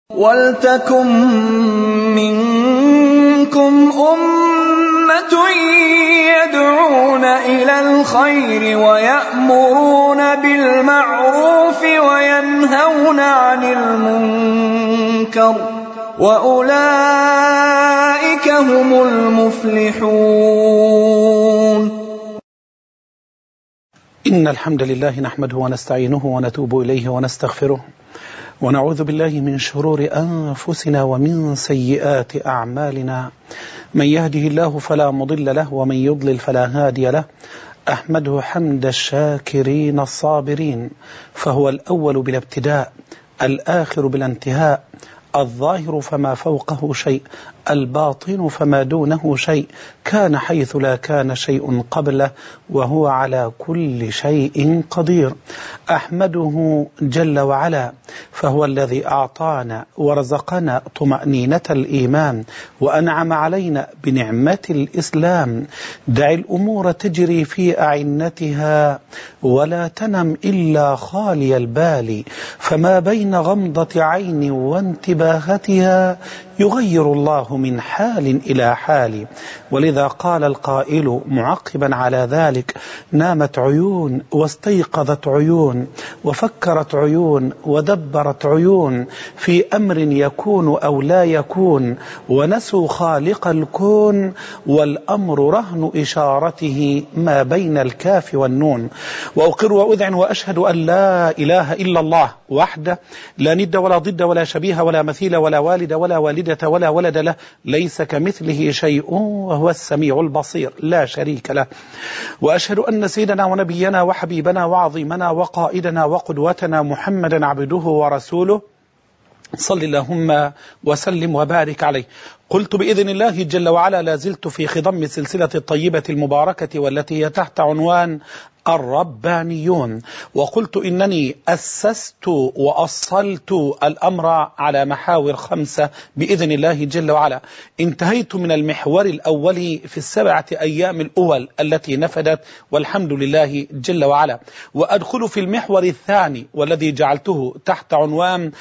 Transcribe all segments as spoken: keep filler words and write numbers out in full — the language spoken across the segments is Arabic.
وَلْتَكُن مِّنكُمْ أُمَّةٌ يَدْعُونَ إِلَى الْخَيْرِ وَيَأْمُرُونَ بِالْمَعْرُوفِ وَيَنْهَوْنَ عَنِ الْمُنكَرِ ۚ وَأُولَٰئِكَ هُمُ الْمُفْلِحُونَ. إن الحمد لله نحمده ونستعينه ونتوب إليه ونستغفره، ونعوذ بالله من شرور أنفسنا ومن سيئات أعمالنا. من يهده الله فلا مضل له ومن يضلل فلا هادي له. أحمده حمد الشاكرين الصابرين، فهو الأول بلا ابتداء، الآخر بلا انتهاء، الظاهر فما فوقه شيء، الباطن فما دونه شيء، كان حيث لا كان شيء قبله، وهو على كل شيء قدير. أحمده جل وعلا، فهو الذي أعطانا ورزقنا طمأنينة الإيمان، وأنعم علينا بنعمة الإسلام. دع الأمور تجري في أعنتها ولا تنم إلا خالي البال، فما بين غمضة عين وانتباهتها يغير الله من حال إلى حال. ولذا قال القائل معقبا على ذلك: نامت عيون واستيقظت عيون وفكرت عيون ودبرت عيون في أمر يكون أو لا يكون، ونسوا خالق الكون، والأمر رهن إشارته ما بين الكاف والنون. وأقر وأذعن وأشهد أن لا إله إلا الله وحده، لا ند ولا ضد ولا شبيه ولا مثيل ولا والد ولا والدة ولا ولد له، ليس كمثله شيء وهو السميع البصير، لا شريك له. وأشهد أن سيدنا ونبينا وحبيبنا وعظيمنا وقائدنا وقدوتنا محمدا عبده ورسوله، صل اللهم وسلم وبارك عليه. قلت بإذن الله جل وعلا لا زلت في خضم سلسلة الطيبة المباركة والتي هي تحت عنوان الربانيون، وقلت إنني أسست وأصلت الأمر على محاور خمسة بإذن الله جل وعلا. انتهيت من المحور الأول في السبعة أيام الأول التي نفدت والحمد لله جل وعلا، وأدخل في المحور الثاني والذي جعلته تحت عنوان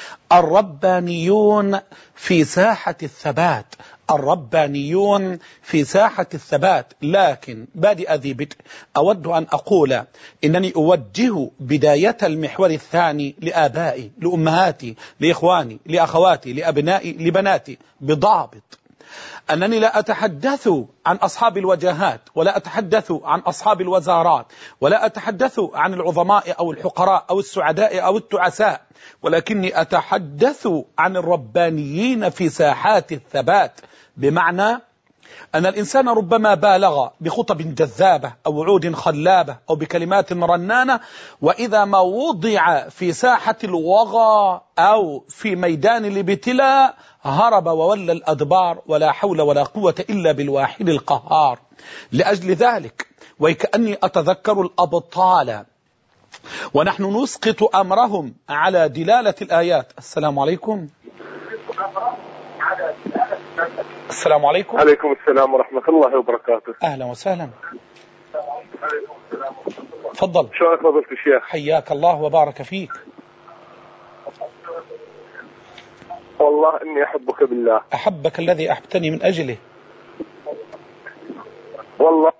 الربانيون في ساحة الثبات. الربانيون في ساحة الثبات. لكن بادئ ذي بدء أود أن أقول إنني أوجه بداية المحور الثاني لآبائي، لأمهاتي، لإخواني، لأخواتي، لأبنائي، لبناتي، بضابط أنني لا أتحدث عن أصحاب الوجهات، ولا أتحدث عن أصحاب الوزارات، ولا أتحدث عن العظماء أو الحقراء أو السعداء أو التعساء، ولكني أتحدث عن الربانيين في ساحات الثبات. بمعنى أن الإنسان ربما بالغ بخطب جذابة أو وعود خلابة أو بكلمات رنانة، وإذا ما وضع في ساحة الوغى أو في ميدان الابتلاء هرب وولى الأدبار، ولا حول ولا قوة إلا بالواحد القهار. لأجل ذلك وكأني أتذكر الأبطال ونحن نسقط أمرهم على دلالة الآيات. السلام عليكم. السلام عليكم. عليكم السلام ورحمة الله وبركاته. أهلا وسهلا. تفضل. شلونك فضيلة الشيخ؟ حياك الله وبارك فيك. والله إني أحبك بالله. أحبك الذي أحبتني من أجله. والله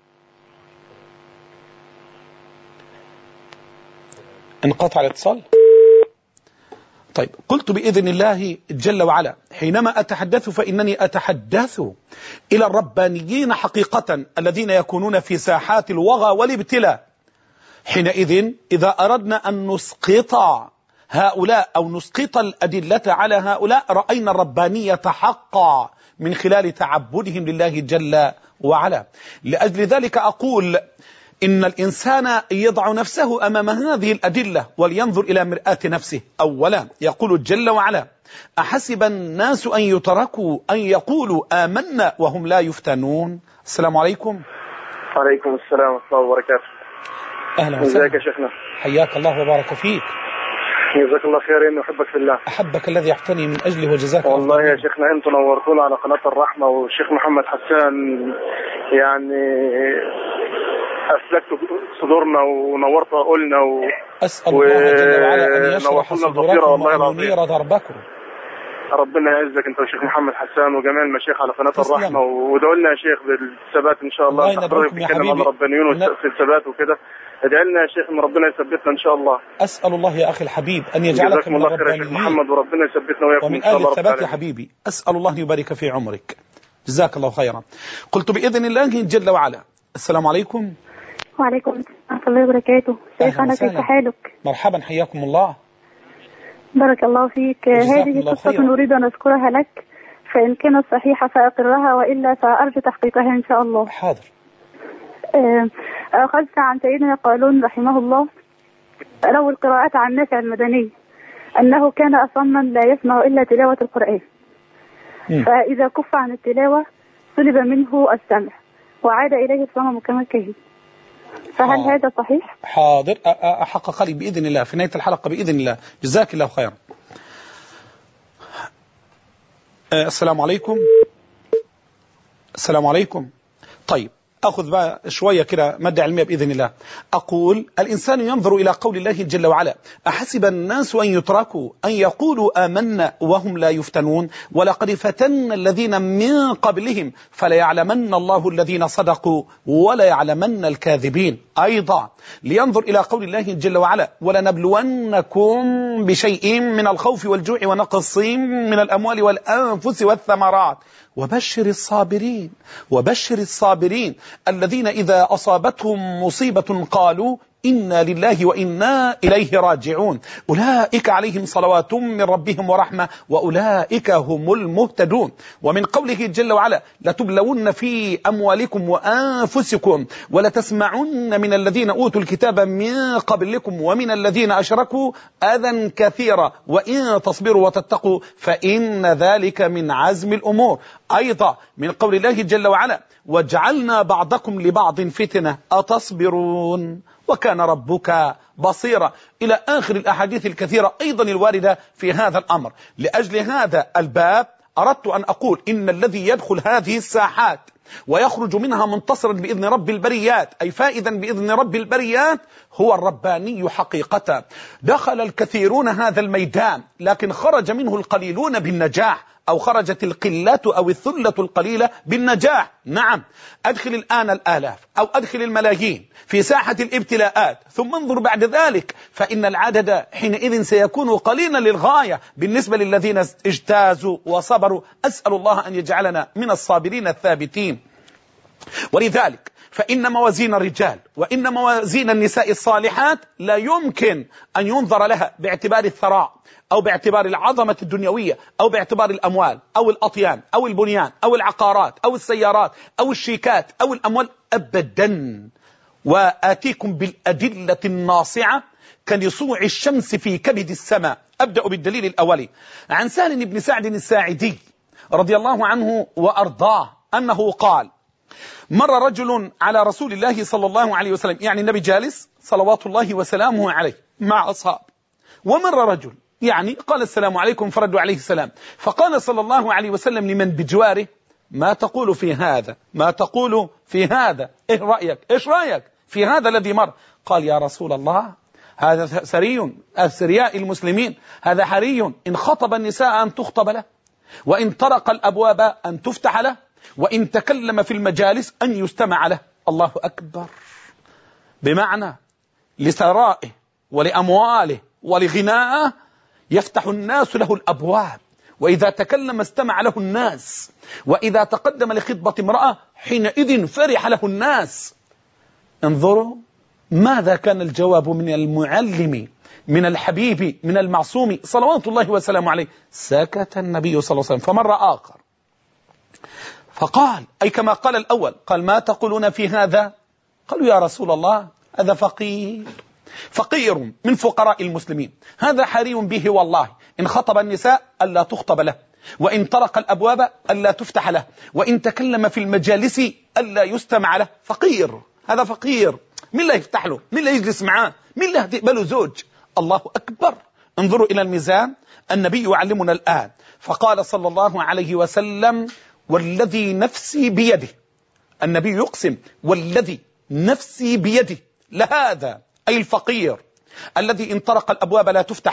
انقطع الاتصال. طيب، قلت بإذن الله جل وعلا حينما أتحدث فإنني أتحدث إلى الربانيين حقيقة الذين يكونون في ساحات الوغى والابتلاء. حينئذ إذا أردنا أن نسقط هؤلاء أو نسقط الأدلة على هؤلاء رأينا الربانية حقا من خلال تعبدهم لله جل وعلا. لأجل ذلك أقول إن الإنسان يضع نفسه أمام هذه الأدلة ولينظر إلى مرآة نفسه. أولا يقول جل وعلا: أحسب الناس أن يتركوا أن يقولوا آمنا وهم لا يفتنون. السلام عليكم. وعليكم السلام ورحمة الله وبركاته. أهلا وسهلا. ازيك يا شيخنا؟ حياك الله وبارك فيك. جزاك الله خير، إني أحبك في الله. أحبك الذي يحتني من أجله وجزاك الله. والله يا شيخنا أنتم نورتونا على قناة الرحمة، والشيخ محمد حسان يعني أسلكت صدورنا ونورت عقولنا و... أسأل الله جل وعلا أن يشرح ونورتنا صدوركم والله وأن العظيم. ينير دربكم. ربنا يعزك انت وشيخ محمد حسان وجميع المشايخ على قناه تسلم. الرحمه، وادعوا لنا يا شيخ بالثبات ان شاء الله. الله ينبهكم يا بنتكلم عن حبيبي. الربانيون ن- وفي الثبات وكده، ادعي لنا يا شيخ ان ربنا يثبتنا ان شاء الله. أسأل الله يا أخي الحبيب أن يجعلك جزاكم من الله خير يا شيخ الربانيين محمد، وربنا يثبتنا وياكم ومن ان شاء آل الله رب الثبات يا العالمين. حبيبي. أسأل الله أن يبارك في عمرك. جزاك الله خيرا. قلت بإذن الله جل وعلا. السلام عليكم. وعليكم السلام ورحمة الله وبركاته. شيخنا كيف حالك؟ مرحبا، حياكم الله. بارك الله فيك. هذه قصة نريد أن أذكرها لك، فإن كانت صحيحة فأقرها، وإلا فأرجو تحقيقها إن شاء الله. حاضر. أخذت عن سيدنا قالون رحمه الله له القراءات عن نافع المدني أنه كان أصما لا يسمع إلا تلاوة القرآن، م. فإذا كف عن التلاوة سلب منه السمع وعاد إليه الصمم كما كان، فهل حاضر. هذا صحيح؟ حاضر، أحقق لي بإذن الله في نهاية الحلقة بإذن الله. جزاك الله خيرا. السلام عليكم. السلام عليكم. طيب، أخذ بقى شوية كده مادة علمية بإذن الله. أقول الإنسان ينظر إلى قول الله جل وعلا: أحسب الناس أن يتركوا أن يقولوا آمنا وهم لا يفتنون ولقد فتنا الذين من قبلهم فليعلمن الله الذين صدقوا وليعلمن الكاذبين. أيضا لينظر إلى قول الله جل وعلا: ولنبلونكم بشيء من الخوف والجوع ونقص من الأموال والأنفس والثمرات وبشر الصابرين وبشر الصابرين الذين إذا أصابتهم مصيبة قالوا إنا لله وإنا إليه راجعون أولئك عليهم صلوات من ربهم ورحمة وأولئك هم المهتدون. ومن قوله جل وعلا: لتبلون في أموالكم وأنفسكم ولتسمعن من الذين أوتوا الكتاب من قبلكم ومن الذين أشركوا أذى كثيرا وإن تصبروا وتتقوا فإن ذلك من عزم الأمور. أيضا من قول الله جل وعلا: وجعلنا بعضكم لبعض فتنة أتصبرون وكان ربك بصيرا، إلى آخر الأحاديث الكثيرة أيضا الواردة في هذا الأمر. لأجل هذا الباب أردت أن أقول إن الذي يدخل هذه الساحات ويخرج منها منتصرا بإذن رب البريات، أي فائدا بإذن رب البريات، هو الرباني حقيقة. دخل الكثيرون هذا الميدان لكن خرج منه القليلون بالنجاح، أو خرجت القلة أو الثلة القليلة بالنجاح. نعم، أدخل الآن الآلاف أو أدخل الملايين في ساحة الابتلاءات، ثم انظر بعد ذلك فإن العدد حينئذ سيكون قليلا للغاية بالنسبة للذين اجتازوا وصبروا. أسأل الله أن يجعلنا من الصابرين الثابتين. ولذلك فإن موازين الرجال وإن موازين النساء الصالحات لا يمكن أن ينظر لها باعتبار الثراء أو باعتبار العظمة الدنيوية أو باعتبار الأموال أو الأطيان أو البنيان أو العقارات أو السيارات أو الشيكات أو الأموال أبدا. وآتيكم بالأدلة الناصعة كنصوع الشمس في كبد السماء. أبدأ بالدليل الأولي عن سهل بن سعد الساعدي رضي الله عنه وأرضاه أنه قال: مر رجل على رسول الله صلى الله عليه وسلم، يعني النبي جالس صلوات الله وسلامه عليه مع أصحاب، ومر رجل يعني قال السلام عليكم فردوا عليه السلام، فقال صلى الله عليه وسلم لمن بجواره: ما تقول في هذا؟ ما تقول في هذا؟ إيه رأيك؟ إيش رأيك في هذا الذي مر؟ قال: يا رسول الله، هذا سري أسرياء المسلمين، هذا حري إن خطب النساء أن تخطب له، وإن طرق الأبواب أن تفتح له، وإن تكلم في المجالس أن يستمع له. الله أكبر. بمعنى لثرائه ولأمواله ولغنائه يفتح الناس له الأبواب، وإذا تكلم استمع له الناس، وإذا تقدم لخطبة امرأة حينئذ فرح له الناس. انظروا ماذا كان الجواب من المعلم من الحبيب من المعصوم صلوات الله وسلامه عليه. سكت النبي صلى الله عليه وسلم. فمر آخر فقال، أي كما قال الأول، قال: ما تقولون في هذا؟ قالوا: يا رسول الله، هذا فقير فقير من فقراء المسلمين، هذا حري به والله إن خطب النساء ألا تخطب له، وإن طرق الأبواب ألا تفتح له، وإن تكلم في المجالس ألا يستمع له. فقير، هذا فقير، مين لا يفتح له؟ مين لا يجلس معاه؟ مين لا تقبله زوج؟ الله أكبر. انظروا إلى الميزان. النبي يعلمنا الآن فقال صلى الله عليه وسلم: والذي نفسي بيده. النبي يقسم: والذي نفسي بيده لهذا، أي الفقير الذي إن طرق الأبواب لا تفتح له،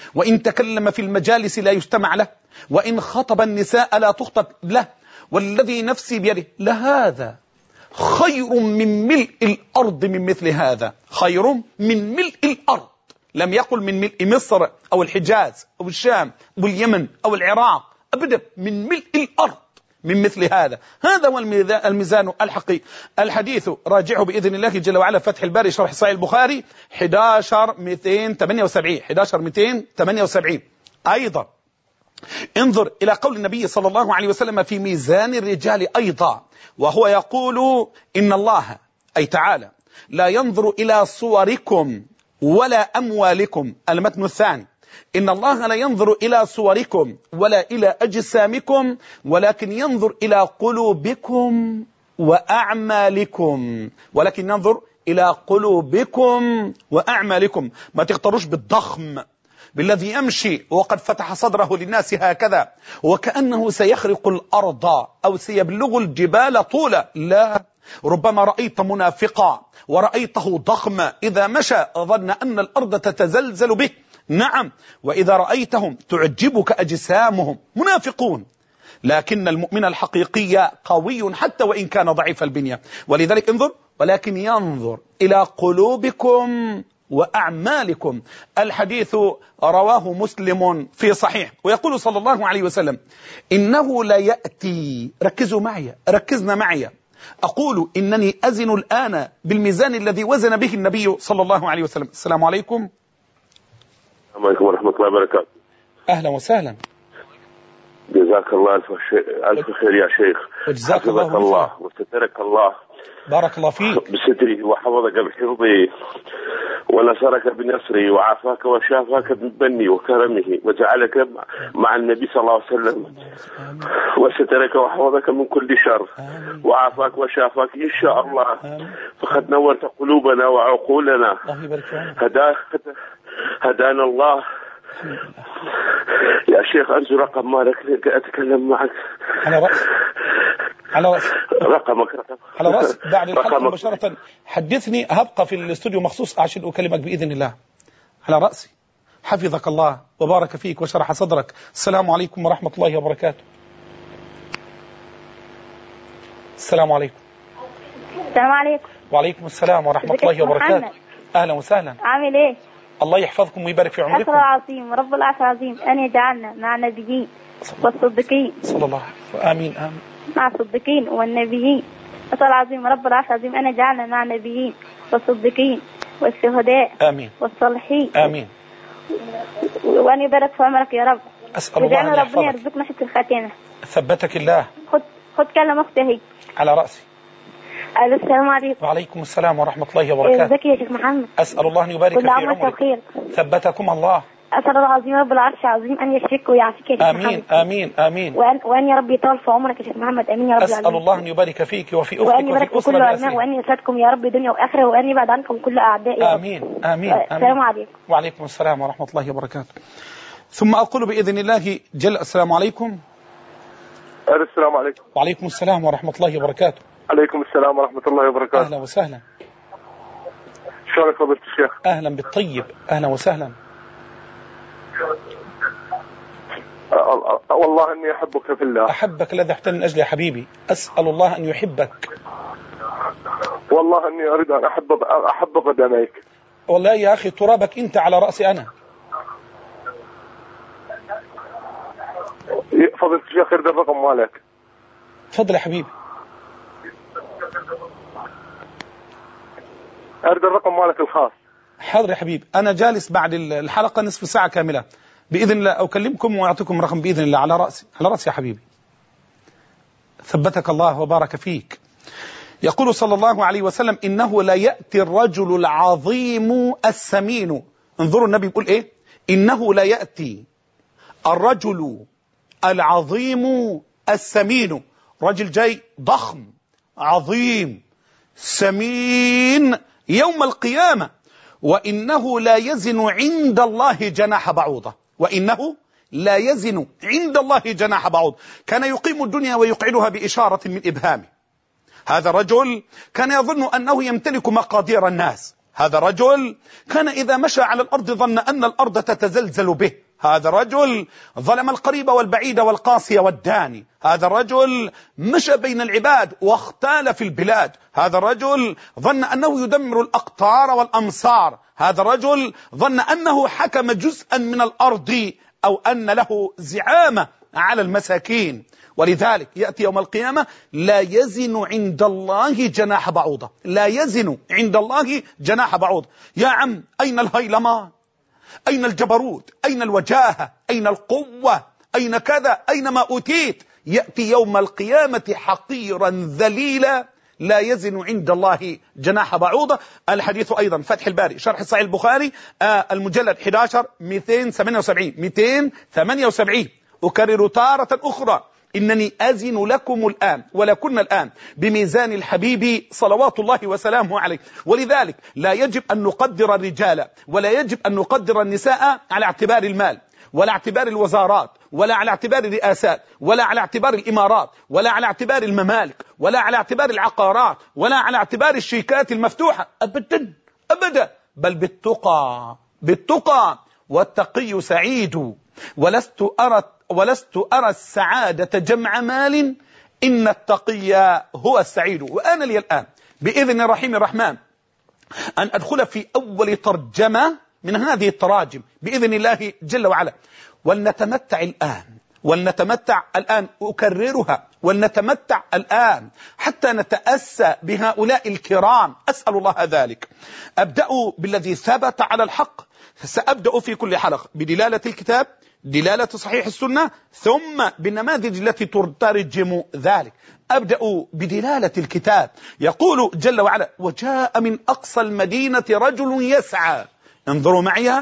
وإن تكلم في المجالس لا يستمع له، وإن خطب النساء لا تخطب له، والذي نفسي بيده لهذا خير من ملء الأرض من مثل هذا، خير من ملء الأرض. لم يقل من ملء مصر أو الحجاز أو الشام أو اليمن أو العراق، أبدا، من ملء الأرض من مثل هذا. هذا هو الميزان الحقيقي. الحديث راجعه بإذن الله جل وعلا فتح الباري شرح صحيح البخاري أحد عشر مئتين وثمانية وسبعين أحد عشر مئتين وثمانية وسبعين. أيضا انظر إلى قول النبي صلى الله عليه وسلم في ميزان الرجال أيضا، وهو يقول إن الله أي تعالى لا ينظر إلى صوركم ولا أموالكم. المتن الثاني: إن الله لا ينظر إلى صوركم ولا إلى أجسامكم ولكن ينظر إلى قلوبكم وأعمالكم، ولكن ينظر إلى قلوبكم وأعمالكم. ما تختاروش بالضخم، بالذي يمشي وقد فتح صدره للناس هكذا وكأنه سيخرق الأرض أو سيبلغ الجبال طولا. لا، ربما رأيت منافقا ورأيته ضخما إذا مشى ظن أن الأرض تتزلزل به. نعم، وإذا رأيتهم تعجبك أجسامهم، منافقون. لكن المؤمن الحقيقي قوي حتى وإن كان ضعيف البنية. ولذلك انظر: ولكن ينظر إلى قلوبكم وأعمالكم. الحديث رواه مسلم في صحيح. ويقول صلى الله عليه وسلم: إنه لا يأتي، ركزوا معي، ركزنا معي، أقول إنني أزن الآن بالميزان الذي وزن به النبي صلى الله عليه وسلم. السلام عليكم. السلام عليكم ورحمة الله وبركاته. أهلا وسهلا. جزاك الله ألف خير يا شيخ. وجزاك الله, الله وسترك الله. بارك الله فيك. بستره وحفظك بحفظه ونصرك بنصره وعافاك وشافاك بمنه وكرمه وجعلك مع النبي صلى الله عليه وسلم وسترك وحفظك من كل شر وعافاك وشافاك إن شاء الله. فقد نورت قلوبنا وعقولنا. هدا هدانا الله. يا شيخ أنزل رقم مالك أتكلم معك. على رأس على رأس رقمك رقم على رأس بعد الحلقة مباشرة حدثني، هبقى في الاستوديو مخصوص عشان أكلمك بإذن الله. على رأسي. حفظك الله وبارك فيك وشرح صدرك. السلام عليكم ورحمة الله وبركاته. السلام عليكم. السلام عليكم. وعليكم السلام ورحمة الله وبركاته. أهلا وسهلا. عامل إيه؟ الله يحفظكم ويبارك في عمركم. أسأل العظيم رب العرش العظيم أن يجعلنا مع النبيين والصديقين. صلى الله عليه وسلم. آمين آمين. مع الصديقين والنبيين. أسأل العظيم رب العرش العظيم أن يجعلنا مع النبيين والصديقين والشهداء آمين والصالحين. آمين. وأن يبارك في عمرك يا رب. أسأل الله أن يحفظك. ربنا يرزقنا حسن الخاتمة. ثبتك الله. خد خد كلام أختي هي. على رأسي. السلام عليكم. وعليكم السلام ورحمة الله وبركاته. ازيك يا شيخ محمد؟ أسأل الله أن يبارك في عمرك. ثبتكم الله. أسأل الله العظيم رب العرش العظيم أن يشفيك ويعافيك يا شيخ آمين محمد. آمين آمين. وأن, وأن يا رب يطول في عمرك يا شيخ محمد. آمين يا رب العالمين. أسأل الله أن يبارك فيك وفي أختك وأن يبارك وفي في كل أسرة وأن يسعدكم يا رب دنيا وآخرة وأن يبعد عنكم كل أعداء يا رب. آمين آمين. السلام عليكم. وعليكم السلام ورحمة الله وبركاته. ثم أقول بإذن الله جل: السلام عليكم. السلام عليكم. وعليكم السلام ورحمة الله وبركاته. عليكم السلام ورحمة الله وبركاته. أهلا وسهلا. شلونك فضيلة الشيخ؟ أهلا بالطيب. أهلا وسهلا. والله أني أحبك في الله. أحبك الذي أحتل من أجل يا حبيبي. أسأل الله أن يحبك. والله أني أريد أن أحب أحب قدميك. والله يا أخي ترابك أنت على رأسي أنا. فضيلة الشيخ أريد الرقم مالك. تفضل يا حبيبي. أريد الرقم مالك الخاص. حاضر يا حبيبي، أنا جالس بعد الحلقة نصف ساعة كاملة بإذن الله أكلمكم وأعطيكم رقم بإذن الله. على رأسي على رأسي يا حبيبي. ثبتك الله وبارك فيك. يقول صلى الله عليه وسلم: إنه لا يأتي الرجل العظيم السمين. انظروا النبي يقول إيه؟ إنه لا يأتي الرجل العظيم السمين. رجل جاي ضخم عظيم سمين يوم القيامة، وإنه لا يزن عند الله جناح بعوضة. وإنه لا يزن عند الله جناح بعوض. كان يقيم الدنيا ويقعدها بإشارة من إبهامه. هذا الرجل كان يظن أنه يمتلك مقادير الناس، هذا رجل كان إذا مشى على الأرض ظن أن الأرض تتزلزل به. هذا رجل ظلم القريب والبعيد والقاسي والداني. هذا رجل مشى بين العباد واختال في البلاد. هذا رجل ظن أنه يدمر الأقطار والأمصار. هذا رجل ظن أنه حكم جزءا من الأرض أو أن له زعامة على المساكين. ولذلك يأتي يوم القيامة لا يزن عند الله جناح بعوضة. لا يزن عند الله جناح بعوضة. يا عم، أين الهيلمان؟ أين الجبروت؟ أين الوجاهة؟ أين القوة؟ أين كذا؟ أين ما أوتيت؟ يأتي يوم القيامة حقيرا ذليلا لا يزن عند الله جناح بعوضة. الحديث أيضا فتح الباري شرح صحيح البخاري آه المجلد أحد عشر مئتين وثمانية وسبعين مئتين وثمانية وسبعين. أكرر تارة أخرى إنني أزن لكم الآن ولكن الآن بميزان الحبيب صلوات الله وسلامه عليه. ولذلك لا يجب أن نقدر الرجال ولا يجب أن نقدر النساء على اعتبار المال ولا اعتبار الوزارات ولا على اعتبار الرئاسات ولا على اعتبار الإمارات ولا على اعتبار الممالك ولا على اعتبار العقارات ولا على اعتبار الشيكات المفتوحة. أبدا أبدا، بل بالتقى بالتقى والتقي سعيد. ولست أرى ولست أرى السعادة جمع مال، إن التقي هو السعيد. وأنا لي الآن بإذن الرحيم الرحمن أن أدخل في أول ترجمة من هذه التراجم بإذن الله جل وعلا، ولنتمتع الآن ولنتمتع الآن أكررها ولنتمتع الآن حتى نتأسى بهؤلاء الكرام. أسأل الله ذلك. أبدأ بالذي ثبت على الحق. سأبدأ في كل حلقة بدلالة الكتاب، دلالة صحيح السنة، ثم بالنماذج التي تترجم ذلك. أبدأ بدلالة الكتاب. يقول جل وعلا: وجاء من أقصى المدينة رجل يسعى. انظروا معي،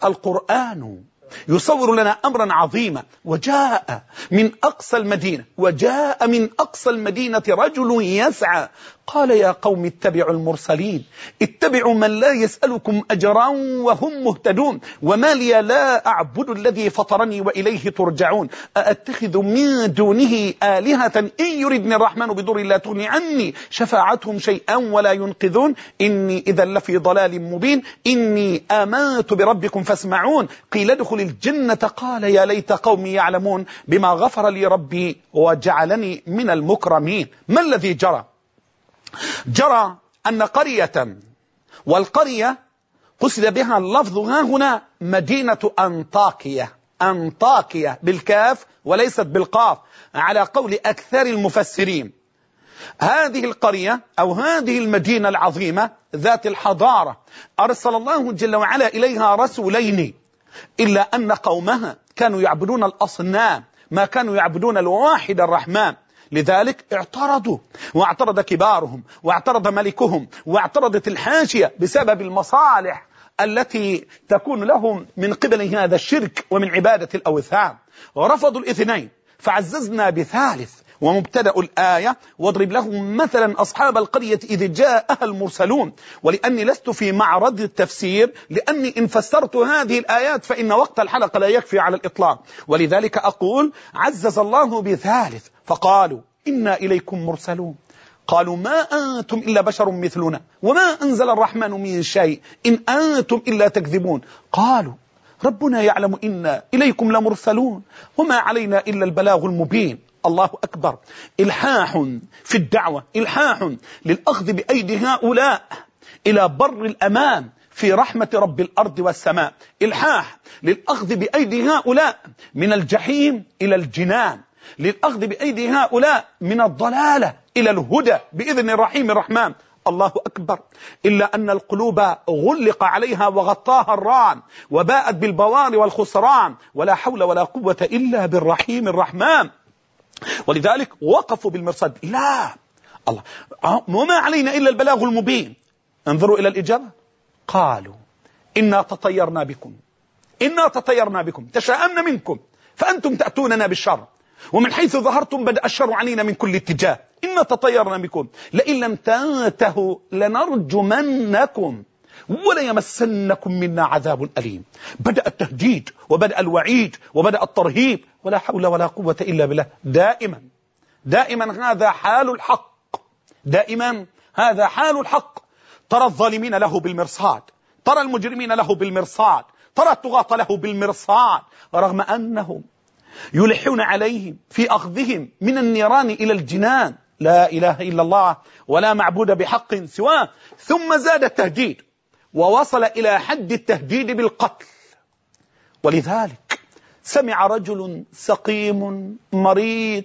القرآن يصور لنا أمرا عظيما. وجاء من أقصى المدينة، وجاء من أقصى المدينة رجل يسعى. قال: يا قوم اتبعوا المرسلين، اتبعوا من لا يسألكم أجرا وهم مهتدون، وما لي لا أعبد الذي فطرني وإليه ترجعون، أأتخذ من دونه آلهة إن يردني الرحمن بضر لا تغني عني شفاعتهم شيئا ولا ينقذون، إني إذا لفي ضلال مبين، إني آمنت بربكم فاسمعون، قيل ادخل الجنة قال يا ليت قومي يعلمون بما غفر لي ربي وجعلني من المكرمين. ما الذي جرى؟ جرى أن قرية، والقرية قصد بها اللفظ ها هنا مدينة أنطاكية، أنطاكية بالكاف وليست بالقاف على قول أكثر المفسرين. هذه القرية أو هذه المدينة العظيمة ذات الحضارة أرسل الله جل وعلا إليها رسولين، إلا أن قومها كانوا يعبدون الأصنام، ما كانوا يعبدون الواحد الرحمن. لذلك اعترضوا، واعترض كبارهم، واعترض ملكهم، واعترضت الحاشية بسبب المصالح التي تكون لهم من قبل هذا الشرك ومن عبادة الأوثان. ورفضوا الاثنين، فعززنا بثالث ومبتدأ الآية: واضرب لهم مثلا أصحاب القرية إذ جاءها المرسلون. ولأني لست في معرض التفسير، لأني إن فسرت هذه الآيات فإن وقت الحلقة لا يكفي على الإطلاق، ولذلك أقول عزز الله بثالث، فقالوا إنا إليكم مرسلون. قالوا ما أنتم إلا بشر مثلنا وما أنزل الرحمن من شيء إن أنتم إلا تكذبون. قالوا ربنا يعلم إنا إليكم لمرسلون وما علينا إلا البلاغ المبين. الله أكبر. إلحاح في الدعوة، إلحاح للأخذ بأيدي هؤلاء إلى بر الأمان في رحمة رب الأرض والسماء، إلحاح للأخذ بأيدي هؤلاء من الجحيم إلى الجنان، للأخذ بأيدي هؤلاء من الضلالة إلى الهدى بإذن الرحيم الرحمن. الله أكبر. إلا أن القلوب غلق عليها وغطاها الران وباءت بالبوار والخسران، ولا حول ولا قوة إلا بالرحيم الرحمن. ولذلك وقفوا بالمرصد. لا، الله وما علينا إلا البلاغ المبين. انظروا إلى الإجابة. قالوا إنا تطيرنا بكم، إنا تطيرنا بكم، تشاءمنا منكم، فأنتم تأتوننا بالشر، ومن حيث ظهرتم بدأ الشر علينا من كل اتجاه، إنا تطيرنا بكم، لئن لم تنتهوا لنرجمنكم وليمسنكم منا عذاب أليم. بدأ التهديد وبدأ الوعيد وبدأ الترهيب، ولا حول ولا قوة إلا بالله. دائما دائما هذا حال الحق، دائما هذا حال الحق. ترى الظالمين له بالمرصاد، ترى المجرمين له بالمرصاد، ترى الطغاة له بالمرصاد، رغم أنهم يلحون عليهم في أخذهم من النيران إلى الجنان. لا إله إلا الله ولا معبود بحق سواه. ثم زاد التهديد ووصل إلى حد التهديد بالقتل. ولذلك سمع رجل سقيم مريض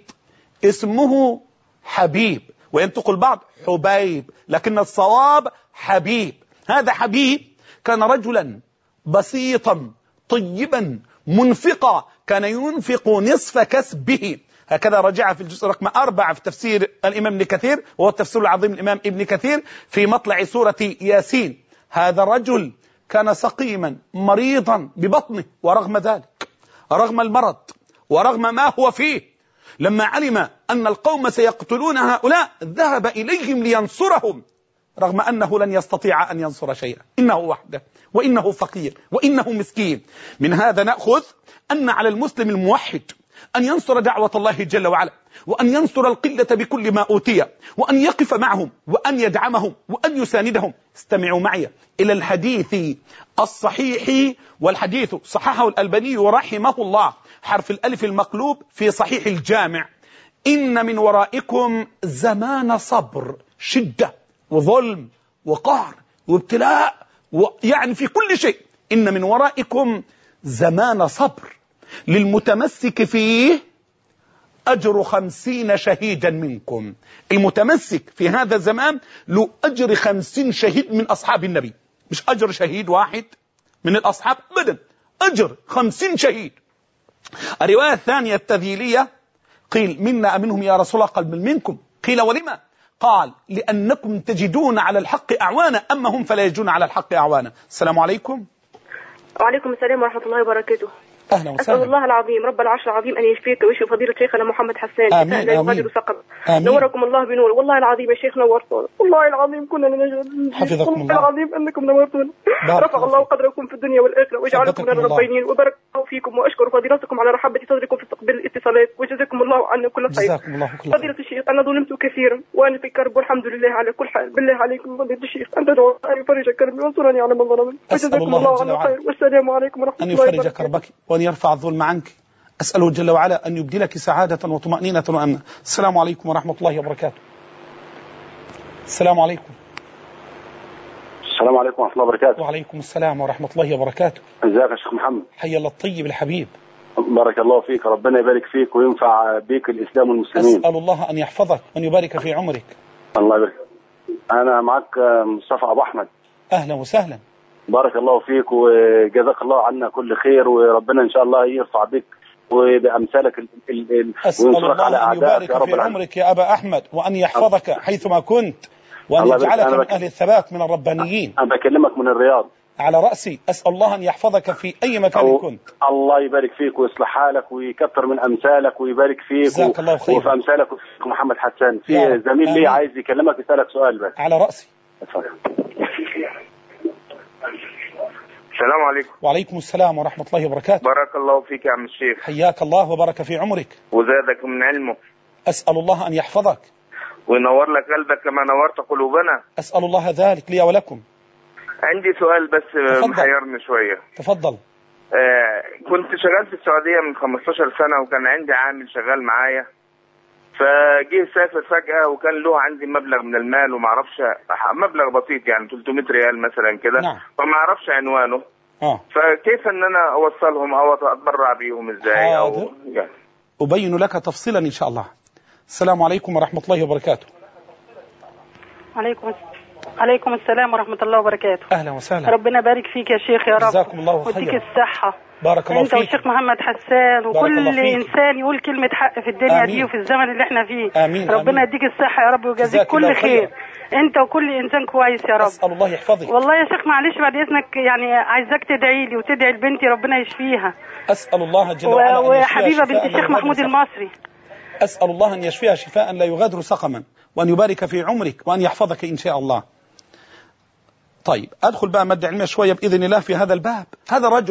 اسمه حبيب، وينطق البعض حبيب لكن الصواب حبيب. هذا حبيب كان رجلا بسيطا طيبا منفقا، كان ينفق نصف كسبه. هكذا رجع في الجزء رقم أربعة في تفسير الإمام ابن كثير، وهو التفسير العظيم الإمام ابن كثير في مطلع سورة ياسين. هذا الرجل كان سقيما مريضا ببطنه، ورغم ذلك رغم المرض ورغم ما هو فيه، لما علم أن القوم سيقتلون هؤلاء ذهب إليهم لينصرهم، رغم أنه لن يستطيع أن ينصر شيئا، إنه وحده وإنه فقير وإنه مسكين. من هذا نأخذ أن على المسلم الموحد أن ينصر دعوة الله جل وعلا، وأن ينصر القلة بكل ما أوتي، وأن يقف معهم وأن يدعمهم وأن يساندهم. استمعوا معي إلى الحديث الصحيح، والحديث صححه الألباني رحمه الله، حرف الألف المقلوب في صحيح الجامع: إن من ورائكم زمان صبر، شدة وظلم وقهر وابتلاء، ويعني في كل شيء. إن من ورائكم زمان صبر للمتمسك فيه أجر خمسين شهيدا منكم. المتمسك في هذا الزمان له أجر خمسين شهيد من أصحاب النبي، مش أجر شهيد واحد من الأصحاب أبدا، أجر خمسين شهيد. الرواية الثانية التذيلية: قيل منا منهم يا رسول الله، قال بل منكم. قيل ولما؟ قال لأنكم تجدون على الحق أعوانا، أما هم فلا يجدون على الحق أعوانا. السلام عليكم. وعليكم السلام ورحمة الله وبركاته. أهلا وسهلا. أسأل الله العظيم رب العرش العظيم أن يشفيك ويشفي فضيلة شيخنا محمد حسان. آمين لا يغادر سقم. نوركم الله بنور. والله العظيم يا شيخ نورتونا، والله العظيم كنا نجد. حفظكم الله. والله العظيم أنكم نورتونا. رفع الله قدركم في الدنيا والآخرة وجعلكم من الربانيين، وبارك الله فيكم، وأشكر فضيلتكم على رحابة صدركم في استقبال الاتصالات، وجزاكم الله عنا كل خير. جزاكم الله كل خير. فضيلة الشيخ أنا ظلمت كثيرا وأنا في كرب، والحمد لله على كل حال. بالله عليكم فضيلة الشيخ أن تدعوا أن يفرج كربي وانصرني على من ظلمني، وجزاكم الله عنا خير. والسلام عليكم ورحمة الله وبركاته. أن يفرج كربك وأن يرفع الظلم عنك. أسأله جل وعلا أن يبدلك سعادة وطمأنينة وأمنا. السلام عليكم ورحمة الله وبركاته. السلام عليكم. السلام عليكم ورحمة الله وبركاته. وعليكم السلام ورحمة الله وبركاته. ازيك يا شيخ محمد؟ حي الله الطيب الحبيب. بارك الله فيك، ربنا يبارك فيك وينفع بيك الإسلام والمسلمين. أسأل الله أن يحفظك وأن يبارك في عمرك. الله يبارك. أنا معك مصطفى أبو أحمد. أهلا وسهلا. بارك الله فيك وجزاك الله عنا كل خير، وربنا إن شاء الله يرفع بك وبأمثالك وينصرك على أعدائك يا رب العالمين. في عمرك يا أبا أحمد، وأن يحفظك حيثما كنت، وأن يجعلك من أهل الثبات من الربانيين. أنا بكلمك من الرياض. على رأسي. أسأل الله أن يحفظك في أي مكان كنت. الله يبارك فيك ويصلح حالك ويكثر من أمثالك ويبارك فيك جزاك الله خير. وفي أمثالك وفي محمد حسان. في زميل لي عايز يكلمك يسألك سؤال بس. على رأسي. السلام عليكم. وعليكم السلام ورحمة الله وبركاته. بارك الله فيك يا عم الشيخ. حياك الله وبارك في عمرك وزادك من علمه. أسأل الله أن يحفظك وينور لك قلبك كما نورت قلوبنا. أسأل الله ذلك لي ولكم. عندي سؤال بس محيرني شوية. تفضل. آه كنت شغال في السعودية من خمستاشر سنة، وكان عندي عامل شغال معايا، فجيه سافر فجأة وكان له عندي مبلغ من المال وما اعرفش، مبلغ بسيط يعني ثلاثمائة ريال مثلا كده. نعم. فما اعرفش عنوانه. اه فكيف ان انا اوصلهم او اتبرع بيهم ازاي؟ او يعني ابين لك تفصيلا ان شاء الله. السلام عليكم ورحمة الله وبركاته. عليكم عليكم السلام ورحمة الله وبركاته. أهلا وسهلا. ربنا بارك فيك يا شيخ يا رب. جزاكم الله خيرا. ويديك الصحة. بارك الله فيك. انت والشيخ محمد حسان وكل انسان يقول كلمة حق في الدنيا آمين. دي وفي الزمن اللي احنا فيه. آمين. ربنا يديك الصحة يا رب ويجازيك كل خير. انت وكل انسان كويس يا رب. اسال الله يحفظك. والله يا شيخ معلش بعد اذنك يعني عايزاك تدعي لي وتدعي لبنتي ربنا يشفيها. اسال الله جل وعلا و... وحبيبه بنت الشيخ محمود المصري. اسال الله ان يشفيها شفاء لا يغادر سقما، وان يبارك في عمرك، وان يحفظك ان شاء الله. طيب ادخل بقى مادة علمية شوية باذن الله في هذا الباب. هذا رجل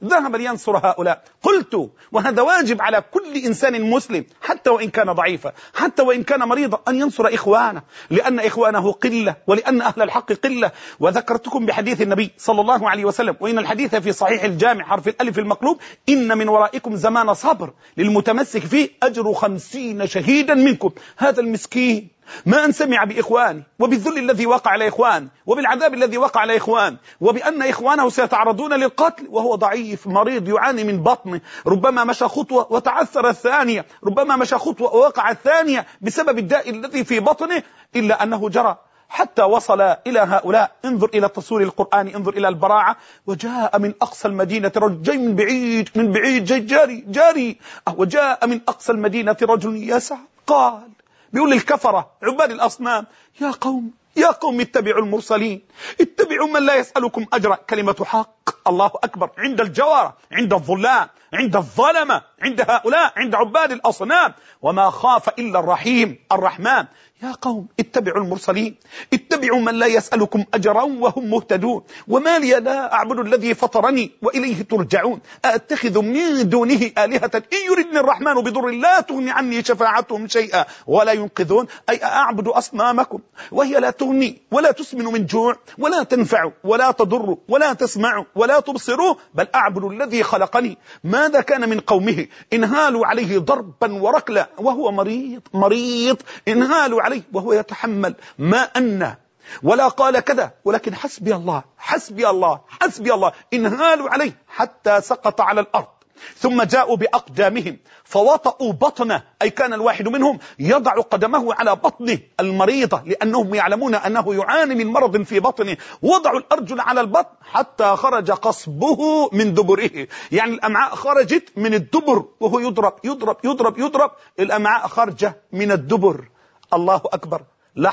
ذهب لينصر هؤلاء. قلت وهذا واجب على كل إنسان مسلم حتى وإن كان ضعيفا، حتى وإن كان مريضا، أن ينصر إخوانه، لأن إخوانه قلة ولأن أهل الحق قلة. وذكرتكم بحديث النبي صلى الله عليه وسلم، وإن الحديث في صحيح الجامع حرف الألف المقلوب: إن من ورائكم زمان صبر للمتمسك فيه أجر خمسين شهيدا منكم. هذا المسكين ما أن سمع بإخوانه وبالذل الذي وقع على إخوانه وبالعذاب الذي وقع على إخوانه وبأن إخوانه سيتعرضون للقتل وهو ضعيف مريض يعاني من بطنه، ربما مشى خطوة وتعثر الثانية، ربما مشى خطوة ووقع الثانية بسبب الداء الذي في بطنه، إلا أنه جرى حتى وصل إلى هؤلاء. انظر إلى التصوير القرآني، انظر إلى البراعة. وجاء من أقصى المدينة رجل جاي من بعيد من بعيد جاي جاري جاري وجاء من أقصى المدينة رجل يسعى، قال بيقول للكفرة عباد الأصنام: يا قوم يا قوم اتبعوا المرسلين، اتبعوا من لا يسألكم أجرا. كلمة حق، الله أكبر، عند الجوارة، عند الظلام، عند الظلمة، عند هؤلاء، عند عباد الأصنام. وما خاف إلا الرحيم الرحمن. يا قوم اتبعوا المرسلين، اتبعوا من لا يسألكم أجرا وهم مهتدون. وما لي لا أعبد الذي فطرني وإليه ترجعون. أتخذ من دونه آلهة إن يردني الرحمن بضر لا تغني عني شفاعتهم شيئا ولا ينقذون. أي أعبد أصنامكم وهي لا تغني ولا تسمن من جوع ولا تنفع ولا تضر ولا تسمع ولا تبصر، بل أعبد الذي خلقني. ماذا كان من قومه؟ انهالوا عليه ضربا وركلا وهو مريض مريض انهالوا عليه وهو يتحمل ما أن ولا قال كذا، ولكن حسبي الله حسبي الله حسبي الله. انهالوا عليه حتى سقط على الأرض، ثم جاءوا بأقدامهم فوطئوا بطنه، أي كان الواحد منهم يضع قدمه على بطنه المريضة لأنهم يعلمون أنه يعاني من مرض في بطنه. وضعوا الأرجل على البطن حتى خرج قصبه من دبره، يعني الأمعاء خرجت من الدبر وهو يضرب يضرب يضرب يضرب، الأمعاء خرجة من الدبر. الله أكبر.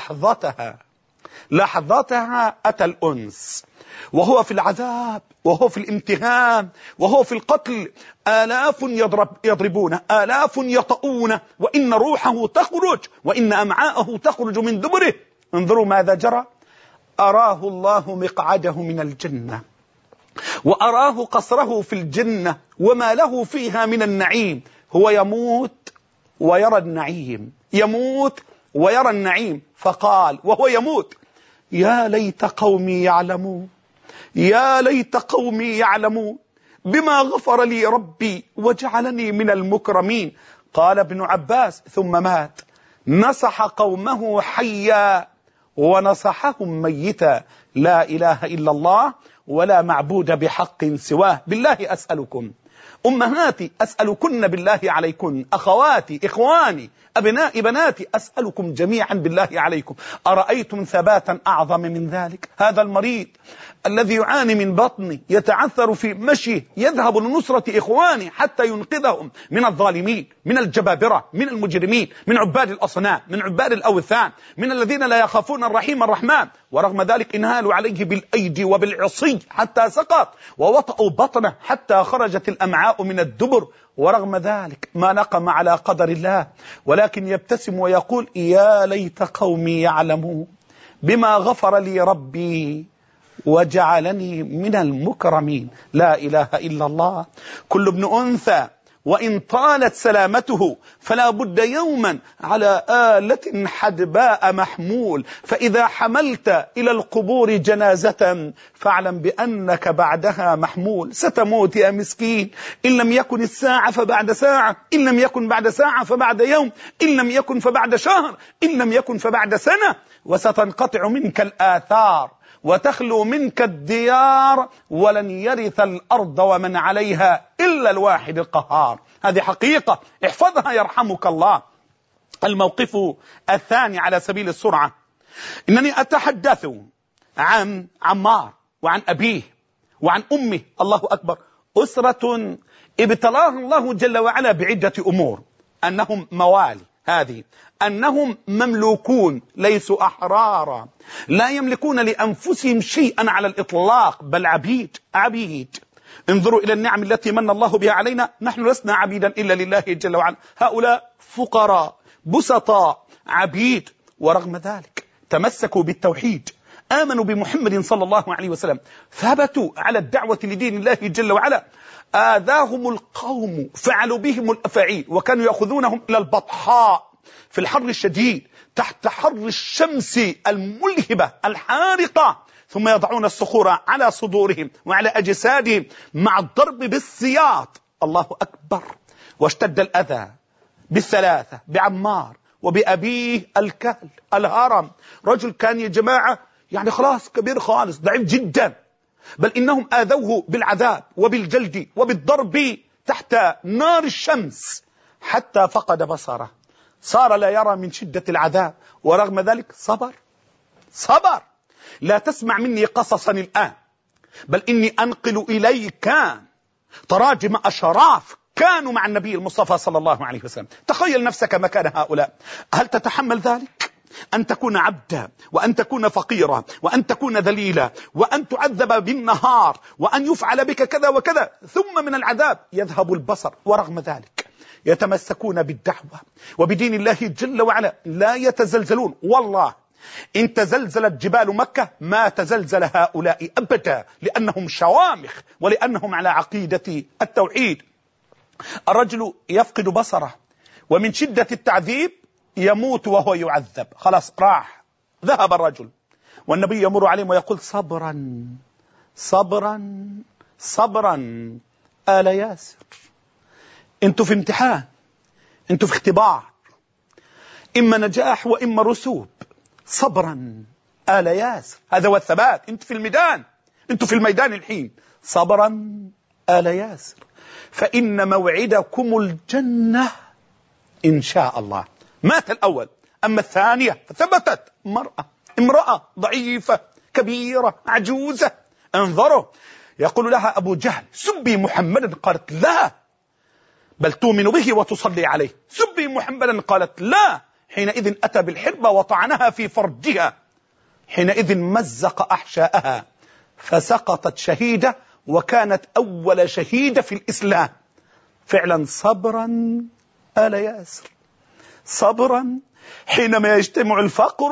لحظتها لحظتها أتى الأنس، وهو في العذاب وهو في الامتهان وهو في القتل. آلاف يضرب يضربونه، آلاف يطؤونه، وإن روحه تخرج وإن أمعاءه تخرج من دبره. انظروا ماذا جرى. أراه الله مقعده من الجنة، وأراه قصره في الجنة وما له فيها من النعيم. هو يموت ويرى النعيم، يموت ويرى النعيم. فقال وهو يموت: يا ليت قومي يعلمون، يا ليت قومي يعلمون بما غفر لي ربي وجعلني من المكرمين. قال ابن عباس: ثم مات، نصح قومه حيا ونصحهم ميتا. لا إله إلا الله ولا معبود بحق سواه. بالله أسألكم أمهاتي أسألكن بالله عليكن، أخواتي إخواني أبناء بناتي أسألكم جميعا بالله عليكم، أرأيتم ثباتا أعظم من ذلك؟ هذا المريض الذي يعاني من بطنه يتعثر في مشيه يذهب لنصرة إخوانه حتى ينقذهم من الظالمين، من الجبابرة، من المجرمين، من عباد الأصنام، من عباد الأوثان، من الذين لا يخافون الرحيم الرحمن. ورغم ذلك انهالوا عليه بالأيدي وبالعصي حتى سقط، ووطئوا بطنه حتى خرجت الأمعاء من الدبر. ورغم ذلك ما نقم على قدر الله، ولكن يبتسم ويقول: يا ليت قومي يعلمون بما غفر لي ربي وجعلني من المكرمين. لا إله إلا الله. كل ابن أنثى وإن طالت سلامته فلا بد يوما على آلة حدباء محمول، فإذا حملت إلى القبور جنازة فاعلم بأنك بعدها محمول. ستموت يا مسكين، إن لم يكن الساعة فبعد ساعة، إن لم يكن بعد ساعة فبعد يوم، إن لم يكن فبعد شهر، إن لم يكن فبعد سنة. وستنقطع منك الآثار وتخلو منك الديار، ولن يرث الأرض ومن عليها إلا الواحد القهار. هذه حقيقة احفظها يرحمك الله. الموقف الثاني على سبيل السرعة، إنني أتحدث عن عمار وعن أبيه وعن أمه. الله أكبر. أسرة ابتلاها الله جل وعلا بعدة أمور: أنهم موالي، هذه أنهم مملوكون ليسوا أحرارا، لا يملكون لأنفسهم شيئا على الإطلاق، بل عبيد عبيد. انظروا إلى النعم التي من الله بها علينا، نحن لسنا عبيدا إلا لله جل وعلا. هؤلاء فقراء بسطاء عبيد، ورغم ذلك تمسكوا بالتوحيد، آمنوا بمحمد صلى الله عليه وسلم، ثبتوا على الدعوة لدين الله جل وعلا. آذاهم القوم فعلوا بهم الأفاعيل، وكانوا يأخذونهم إلى البطحاء في الحر الشديد تحت حر الشمس الملهبة الحارقة، ثم يضعون الصخور على صدورهم وعلى أجسادهم مع الضرب بالسياط. الله أكبر. واشتد الأذى بالثلاثة، بعمار وبأبيه الكهل الهرم، رجل كان يا جماعة يعني خلاص كبير خالص ضعيف جدا، بل إنهم آذوه بالعذاب وبالجلد وبالضرب تحت نار الشمس حتى فقد بصره، صار لا يرى من شدة العذاب، ورغم ذلك صبر صبر. لا تسمع مني قصصا الآن، بل إني أنقل إليك تراجم أشراف كانوا مع النبي المصطفى صلى الله عليه وسلم. تخيل نفسك مكان هؤلاء، هل تتحمل ذلك؟ أن تكون عبدا، وأن تكون فقيرا، وأن تكون ذليلا، وأن تعذب بالنهار، وأن يفعل بك كذا وكذا، ثم من العذاب يذهب البصر، ورغم ذلك يتمسكون بالدعوة وبدين الله جل وعلا، لا يتزلزلون. والله إن تزلزلت جبال مكة ما تزلزل هؤلاء أبدا، لأنهم شوامخ ولأنهم على عقيدة التوحيد. الرجل يفقد بصره، ومن شدة التعذيب يموت وهو يعذب، خلاص راح ذهب الرجل، والنبي يمر عليهم ويقول صبرا صبرا صبرا آل ياسر، انتوا في امتحان، انتوا في اختبار، إما نجاح وإما رسوب، صبرا آل ياسر، هذا هو الثبات، انتوا في الميدان، انتوا في الميدان الحين، صبرا آل ياسر، فإن موعدكم الجنة إن شاء الله. مات الأول، أما الثانية فثبتت، مرأة امرأة ضعيفة كبيرة عجوزة، انظروا، يقول لها أبو جهل سبي محمدا، قالت لا، بل تؤمن به وتصلي عليه، سبي محمدا، قالت لا. حينئذ أتى بالحربة وطعنها في فرجها، حينئذ مزق أحشاءها فسقطت شهيدة، وكانت أول شهيدة في الإسلام. فعلا صبرا آل ياسر، صبرا حينما يجتمع الفقر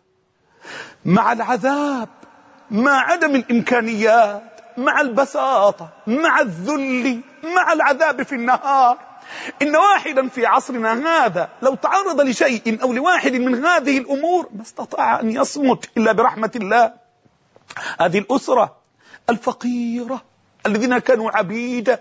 مع العذاب، مع عدم الإمكانيات، مع البساطة، مع الذل، مع العذاب في النهار. إن واحدا في عصرنا هذا لو تعرض لشيء أو لواحد من هذه الأمور ما استطاع أن يصمت إلا برحمة الله. هذه الأسرة الفقيرة الذين كانوا عبيدا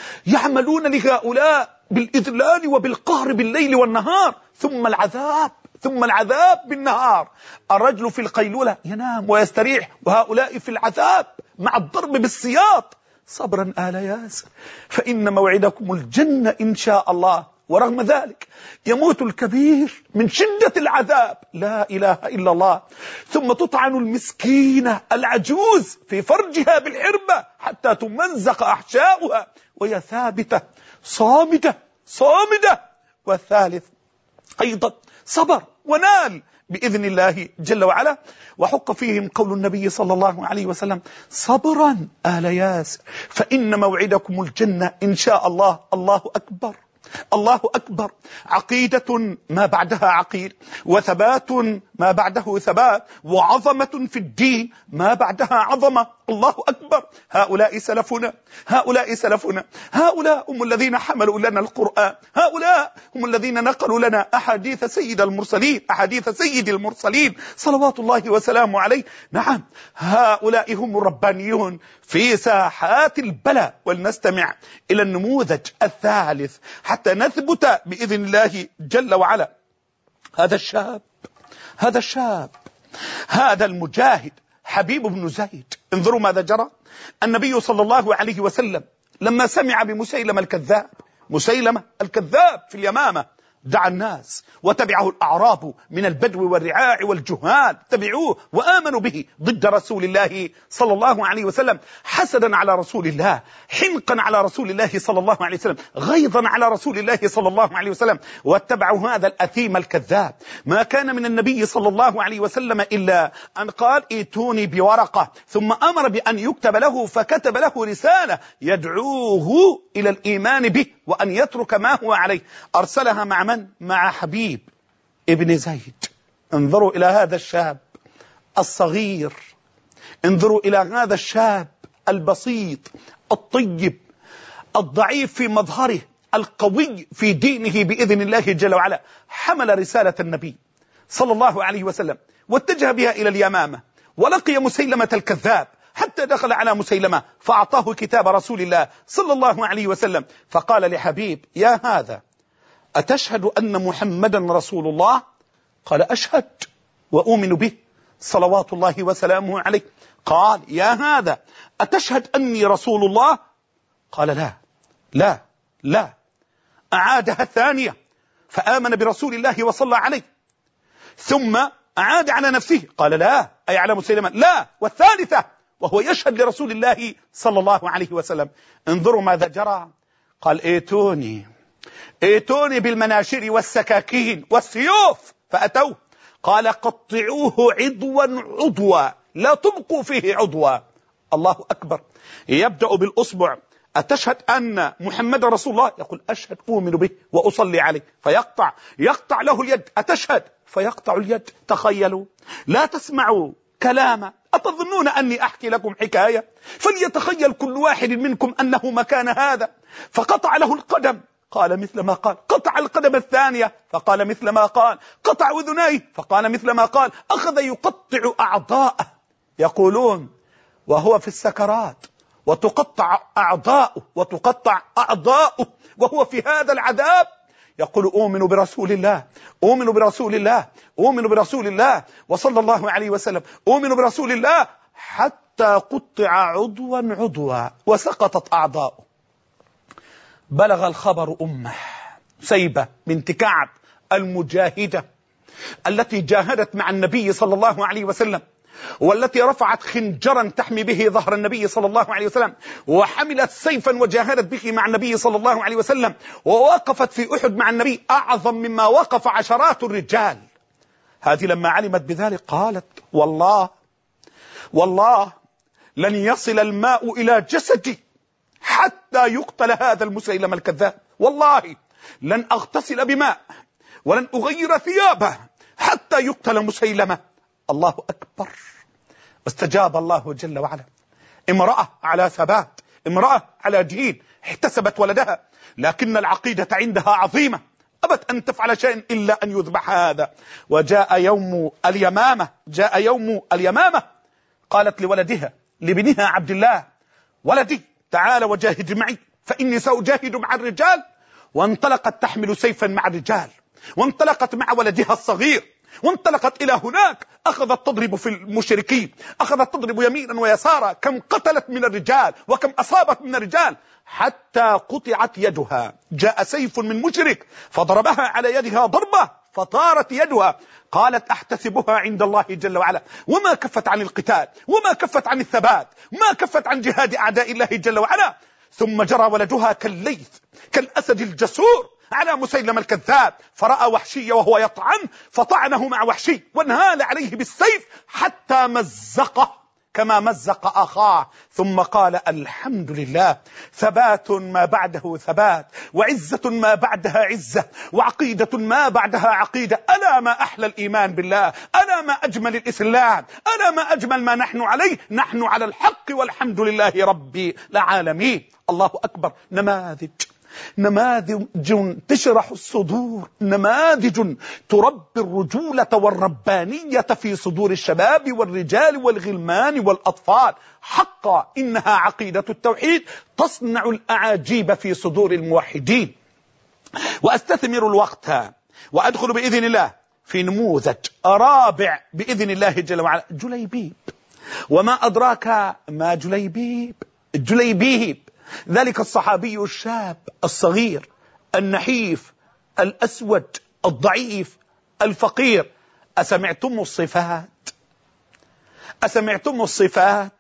يعملون لهؤلاء بالإذلال وبالقهر بالليل والنهار، ثم العذاب ثم العذاب بالنهار. الرجل في القيلولة ينام ويستريح، وهؤلاء في العذاب مع الضرب بالسياط. صبرا آل ياسر، فإن موعدكم الجنة إن شاء الله. ورغم ذلك يموت الكبير من شدة العذاب، لا إله إلا الله، ثم تطعن المسكينة العجوز في فرجها بالحربة حتى تمزق أحشاؤها وهي ثابتة صامدة صامدة. والثالث أيضا صبر ونال بإذن الله جل وعلا، وحق فيهم قول النبي صلى الله عليه وسلم صبرا آل ياسر، فإن موعدكم الجنة إن شاء الله. الله أكبر الله أكبر. عقيدة ما بعدها عقيد، وثبات ما بعده ثبات، وعظمة في الدين ما بعدها عظمة. الله أكبر. هؤلاء سلفنا، هؤلاء سلفنا، هؤلاء هم الذين حملوا لنا القرآن، هؤلاء هم الذين نقلوا لنا أحاديث سيد المرسلين، أحاديث سيد المرسلين صلوات الله وسلامه عليه. نعم، هؤلاء هم الربانيون في ساحات البلاء. ولنستمع إلى النموذج الثالث حتى نثبت بإذن الله جل وعلا. هذا الشاب هذا الشاب هذا المجاهد حبيب بن زيد، انظروا ماذا جرى. النبي صلى الله عليه وسلم لما سمع بمسيلمة الكذاب، مسيلمة الكذاب في اليمامة، دعا الناس وتبعه الأعراب من البدو والرعاع والجهال، تبعوه وآمنوا به ضد رسول الله صلى الله عليه وسلم، حسدا على رسول الله، حنقا على رسول الله صلى الله عليه وسلم، غيظا على رسول الله صلى الله عليه وسلم، واتبعوا هذا الأثيم الكذاب. ما كان من النبي صلى الله عليه وسلم إلا أن قال ائتوني بورقة، ثم أمر بأن يكتب له، فكتب له رسالة يدعوه إلى الإيمان به وأن يترك ما هو عليه. أرسلها مع من؟ مع حبيب ابن زيد. انظروا إلى هذا الشاب الصغير، انظروا إلى هذا الشاب البسيط الطيب الضعيف في مظهره، القوي في دينه بإذن الله جل وعلا، حمل رسالة النبي صلى الله عليه وسلم واتجه بها إلى اليمامة، ولقي مسيلمة الكذاب حتى دخل على مسيلمة فأعطاه كتاب رسول الله صلى الله عليه وسلم، فقال لحبيب: يا هذا أتشهد أن محمدا رسول الله؟ قال: أشهد وأؤمن به صلوات الله وسلامه عليه. قال: يا هذا أتشهد أني رسول الله؟ قال: لا لا لا. أعادها الثانية فآمن برسول الله وصلى عليه، ثم أعاد على نفسه قال: لا، أي على مسيلمة، لا، والثالثة وهو يشهد لرسول الله صلى الله عليه وسلم. انظروا ماذا جرى. قال: ائتوني ائتوني بالمناشير والسكاكين والسيوف، فأتوه. قال: قطعوه عضوا عضوا، لا تبقوا فيه عضوا. الله أكبر. يبدأ بالأصبع: أتشهد أن محمد رسول الله؟ يقول: أشهد، أؤمن به وأصلي عليه. فيقطع يقطع له اليد: أتشهد؟ فيقطع اليد. تخيلوا، لا تسمعوا كلاما. أتظنون أني أحكي لكم حكاية؟ فليتخيل كل واحد منكم أنه مكان هذا. فقطع له القدم، قال مثل ما قال. قطع القدم الثانية، فقال مثل ما قال. قطع أذنيه، فقال مثل ما قال. أخذ يقطع أعضاءه. يقولون وهو في السكرات وتقطع أعضاؤه وتقطع أعضاؤه وهو في هذا العذاب، يقول: أؤمن برسول الله، أؤمن برسول الله، أؤمن برسول الله، وصلى الله عليه وسلم، أؤمن برسول الله، حتى قطع عضوا عضوا وسقطت أعضاؤه. بلغ الخبر أمه سيبة بنت كعب المجاهدة التي جاهدت مع النبي صلى الله عليه وسلم، والتي رفعت خنجرا تحمي به ظهر النبي صلى الله عليه وسلم، وحملت سيفا وجاهدت به مع النبي صلى الله عليه وسلم، ووقفت في أحد مع النبي أعظم مما وقف عشرات الرجال. هذه لما علمت بذلك قالت: والله والله لن يصل الماء إلى جسدي حتى يقتل هذا المسيلمة الكذاب، والله لن أغتسل بماء ولن أغير ثيابه حتى يقتل مسيلمة. الله أكبر. واستجاب الله جل وعلا. امرأة على ثبات، امرأة على دين، احتسبت ولدها، لكن العقيدة عندها عظيمة، أبت أن تفعل شيء إلا أن يذبح هذا. وجاء يوم اليمامة، جاء يوم اليمامة، قالت لولدها، لابنها عبد الله: ولدي تعال وجاهد معي فإني سأجاهد مع الرجال. وانطلقت تحمل سيفا مع الرجال، وانطلقت مع ولدها الصغير، وانطلقت إلى هناك، أخذت تضرب في المشركين، أخذت تضرب يمينا ويسارا. كم قتلت من الرجال وكم أصابت من الرجال، حتى قطعت يدها. جاء سيف من مشرك فضربها على يدها ضربة فطارت يدها. قالت: أحتسبها عند الله جل وعلا. وما كفت عن القتال، وما كفت عن الثبات، ما كفت عن جهاد أعداء الله جل وعلا. ثم جرى ولدها كالليث كالأسد الجسور على مسيلمة الكذاب، فرأى وحشي وهو يطعن فطعنه مع وحشي، وانهال عليه بالسيف حتى مزقه كما مزق أخاه، ثم قال: الحمد لله، ثبات ما بعده ثبات، وعزة ما بعدها عزة، وعقيدة ما بعدها عقيدة. ألا ما أحلى الإيمان بالله، ألا ما أجمل الإسلام، ألا ما أجمل ما نحن عليه، نحن على الحق والحمد لله رب العالمين. الله أكبر. نماذج نماذج تشرح الصدور، نماذج تربي الرجولة والربانية في صدور الشباب والرجال والغلمان والأطفال. حقا إنها عقيدة التوحيد تصنع الأعاجيب في صدور الموحدين. وأستثمر الوقت وأدخل بإذن الله في نموذج رابع بإذن الله جل وعلا، جليبيب. وما أدراك ما جليبيب؟ جليبيب ذلك الصحابي الشاب الصغير النحيف الأسود الضعيف الفقير. أسمعتم الصفات؟ أسمعتم الصفات؟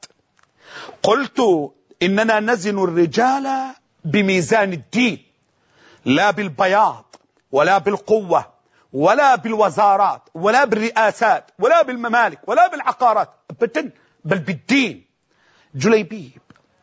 قلت إننا نزن الرجال بميزان الدين، لا بالبياض ولا بالقوة ولا بالوزارات ولا بالرئاسات ولا بالممالك ولا بالعقارات أبدا، بل بالدين. جليبيب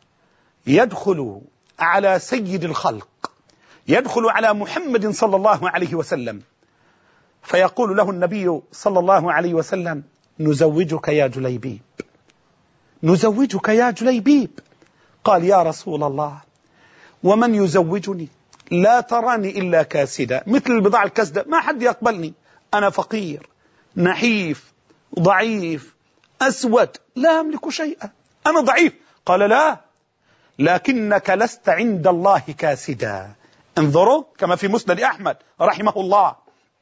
يدخل على سيد الخلق، يدخل على محمد صلى الله عليه وسلم، فيقول له النبي صلى الله عليه وسلم: نزوجك يا جليبيب، نزوجك يا جليبيب. قال: يا رسول الله، ومن يزوجني؟ لا تراني إلا كاسدا، مثل البضاعة الكاسدة، ما حد يقبلني، أنا فقير نحيف ضعيف أسود لا أملك شيئا، أنا ضعيف. قال لا، لكنك لست عند الله كاسدا. انظروا كما في مسند أحمد رحمه الله،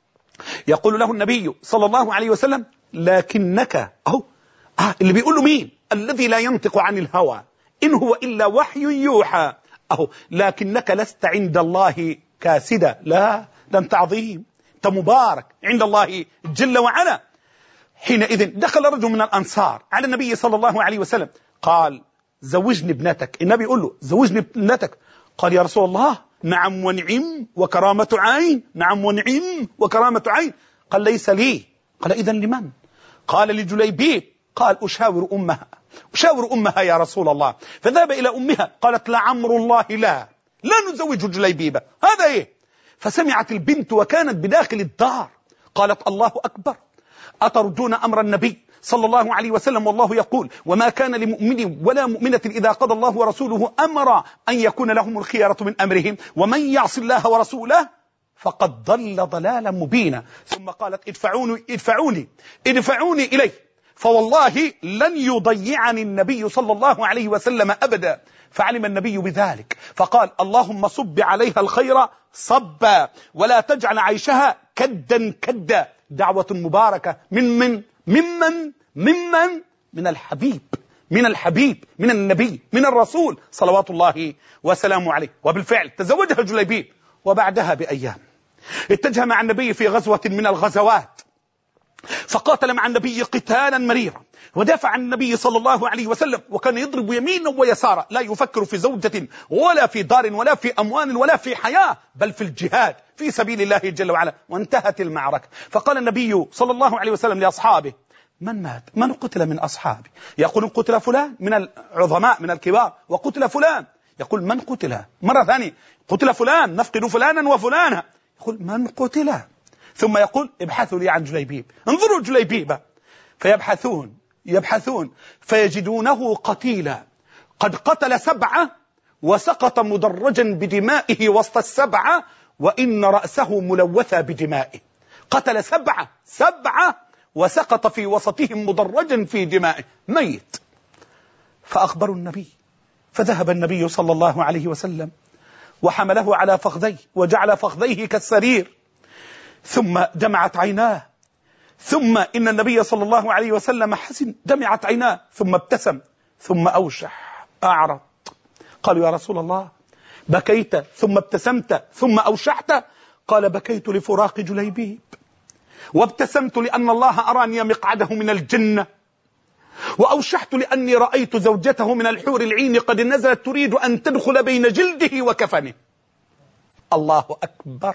يقول له النبي صلى الله عليه وسلم لكنك أهو آه اللي بيقول له مين؟ الذي لا ينطق عن الهوى إن هو إلا وحي يوحى، أهو لكنك لست عند الله كاسدا. لا، ده أنت عظيم، أنت مبارك عند الله جل وعلا. حينئذ دخل رجل من الأنصار على النبي صلى الله عليه وسلم قال زوجني ابنتك. النبي يقول له زوجني ابنتك. قال يا رسول الله نعم ونعم وكرامة عين، نعم ونعم وكرامة عين. قال ليس لي. قال إذن لمن؟ قال لجليبيب. قال أشاور أمها، أشاور أمها يا رسول الله. فذهب إلى أمها قالت لعمر الله لا لا نزوج جليبيبة، هذا إيه؟ فسمعت البنت وكانت بداخل الدار قالت الله أكبر، أتردون أمر النبي صلى الله عليه وسلم والله يقول وما كان لمؤمن ولا مؤمنة إذا قضى الله ورسوله أمرا أن يكون لهم الخيارة من أمرهم ومن يعص الله ورسوله فقد ضل ضلالا مبينا. ثم قالت ادفعوني ادفعوني ادفعوني إليه فوالله لن يضيعني النبي صلى الله عليه وسلم أبدا. فعلم النبي بذلك فقال اللهم صب عليها الخير صبا ولا تجعل عيشها كدا كدا. دعوة مباركة من من ممن ممن من الحبيب من الحبيب من النبي من الرسول صلوات الله وسلامه عليه. وبالفعل تزوجها جليبيب، وبعدها بأيام اتجه مع النبي في غزوة من الغزوات فقاتل مع النبي قتالا مريرا ودافع عن النبي صلى الله عليه وسلم، وكان يضرب يمينا ويسارا، لا يفكر في زوجة ولا في دار ولا في أموال ولا في حياة، بل في الجهاد في سبيل الله جل وعلا. وانتهت المعركة فقال النبي صلى الله عليه وسلم لأصحابه من مات؟ من قتل من أصحابي؟ يقول قتل فلان من العظماء من الكبار، وقتل فلان. يقول من قتل؟ مرة ثانية قتل فلان، نفقد فلانا وفلانا. يقول من قتل؟ ثم يقول ابحثوا لي عن جليبيب. انظروا جليبيب، فيبحثون يبحثون فيجدونه قتيلا قد قتل سبعة وسقط مدرجا بدمائه وسط السبعة وإن رأسه ملوثة بدمائه. قتل سبعة سبعة وسقط في وسطهم مدرجا في دمائه ميت. فأخبروا النبي، فذهب النبي صلى الله عليه وسلم وحمله على فخذيه وجعل فخذيه كالسرير، ثم دمعت عيناه، ثم إن النبي صلى الله عليه وسلم حزن، دمعت عيناه، ثم ابتسم، ثم أوشح أعرض. قالوا يا رسول الله بكيت ثم ابتسمت ثم أوشحت؟ قال بكيت لفراق جليبيب، وابتسمت لأن الله أراني مقعده من الجنة، وأوشحت لأني رأيت زوجته من الحور العين قد نزلت تريد أن تدخل بين جلده وكفنه. الله أكبر.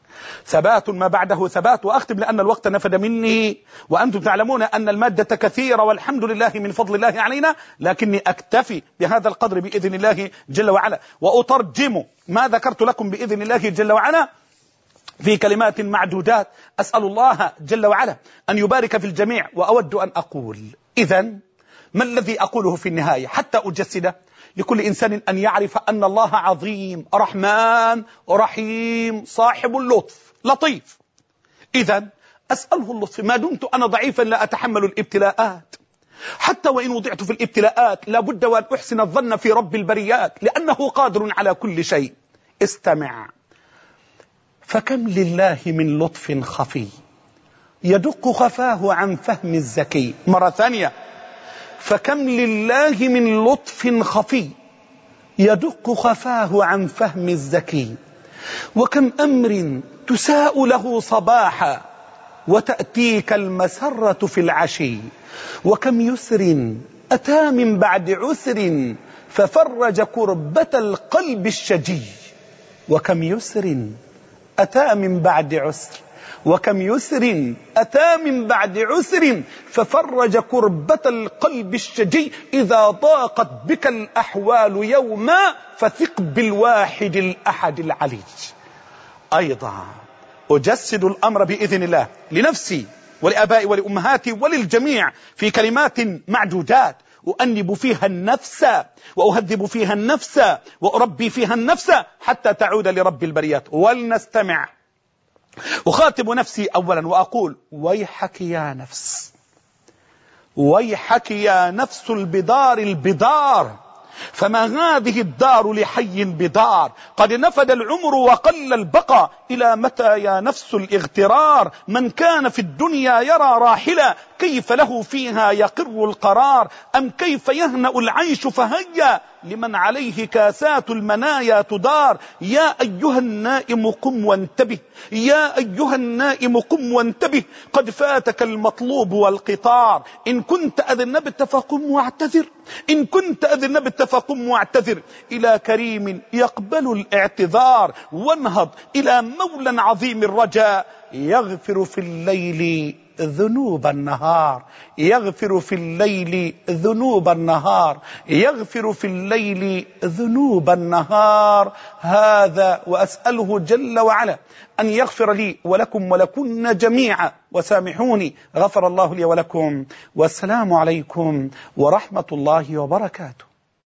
ثبات ما بعده ثبات. وأختم لأن الوقت نفد مني، وأنتم تعلمون أن المادة كثيرة والحمد لله من فضل الله علينا، لكني أكتفي بهذا القدر بإذن الله جل وعلا، وأترجم ما ذكرت لكم بإذن الله جل وعلا في كلمات معدودات. أسأل الله جل وعلا أن يبارك في الجميع. وأود أن أقول إذن ما الذي أقوله في النهاية حتى أجسده؟ لكل إنسان أن يعرف أن الله عظيم رحمن رحيم صاحب اللطف لطيف. إذن أسأله اللطف. ما دمت أنا ضعيفا لا أتحمل الابتلاءات، حتى وإن وضعت في الابتلاءات لابد وأن أحسن الظن في رب البريات لأنه قادر على كل شيء. استمع. فكم لله من لطف خفي يدق خفاه عن فهم الذكي. مرة ثانية. فكم لله من لطف خفي يدق خفاه عن فهم الذكي، وكم أمر تساء له صباحا وتأتيك المسرة في العشي، وكم يسر أتى من بعد عسر ففرج كربة القلب الشجي، وكم يسر أتى من بعد عسر وكم يسر أتى من بعد عسر ففرج كربة القلب الشجي. إذا ضاقت بك الأحوال يوما فثق بالواحد الأحد العلي. أيضا أجسد الأمر بإذن الله لنفسي ولأبائي ولأمهاتي وللجميع في كلمات معدودات. أؤنب فيها النفس وأهذب فيها النفس وأربي فيها النفس حتى تعود لرب البريات. ولنستمع. أخاطب نفسي أولا وأقول ويحك يا نفس، ويحك يا نفس البدار البدار، فما هذه الدار لحي بدار، قد نفد العمر وقل البقى، إلى متى يا نفس الاغترار، من كان في الدنيا يرى راحلا كيف له فيها يقر القرار، أم كيف يهنأ العيش فهيا لمن عليه كاسات المنايا تدار. يا أيها النائم قم وانتبه، يا أيها النائم قم وانتبه، قد فاتك المطلوب والقطار، إن كنت أذنبت فقم واعتذر، إن كنت أذنبت فقم واعتذر إلى كريم يقبل الاعتذار، وانهض إلى مولى عظيم الرجاء يغفر في الليل ذنوب النهار، يغفر في الليل ذنوب النهار، يغفر في الليل ذنوب النهار. هذا وأسأله جل وعلا أن يغفر لي ولكم ولكن جميعا، وسامحوني، غفر الله لي ولكم، والسلام عليكم ورحمة الله وبركاته.